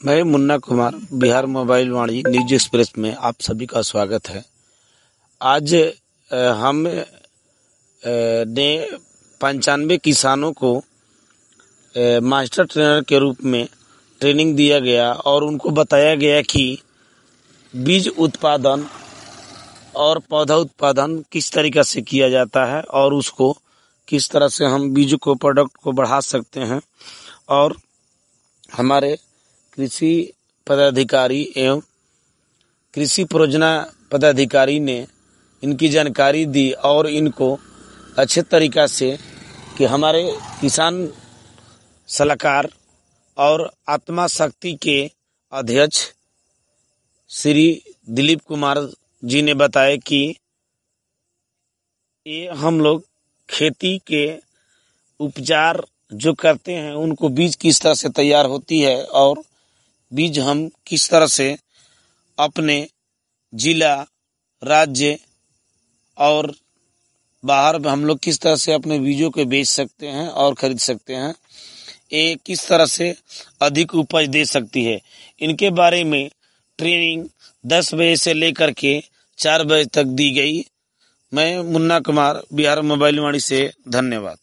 मैं Munna Kumar, Bihar mobile Vani news express में आप सभी का स्वागत है। आज हम ने 95 किसानों को मास्टर ट्रेनर के रूप में ट्रेनिंग दिया गया और उनको बताया गया कि बीज उत्पादन और पौधा उत्पादन किस तरीक़े से किया जाता है और उसको किस तरह से हम बीज को प्रोडक्ट को बढ़ा सकते हैं। और हमारे कृषि पदाधिकारी एवं कृषि परियोजना पदाधिकारी ने इनकी जानकारी दी और इनको अच्छे तरीक़ा से कि हमारे किसान सलाहकार और आत्मा शक्ति के अध्यक्ष श्री दिलीप कुमार जी ने बताया कि ये हम लोग खेती के उपचार जो करते हैं उनको बीज किस तरह से तैयार होती है और बीज हम किस तरह से अपने जिला, राज्य और बाहर हम लोग किस तरह से अपने बीजों के बेच सकते हैं और खरीद सकते हैं, ये किस तरह से अधिक उपज दे सकती है। इनके बारे में ट्रेनिंग 10 बजे से लेकर के 4 बजे तक दी गई। मैं मुन्ना कुमार, बिहार मोबाइल वाणी से, धन्यवाद।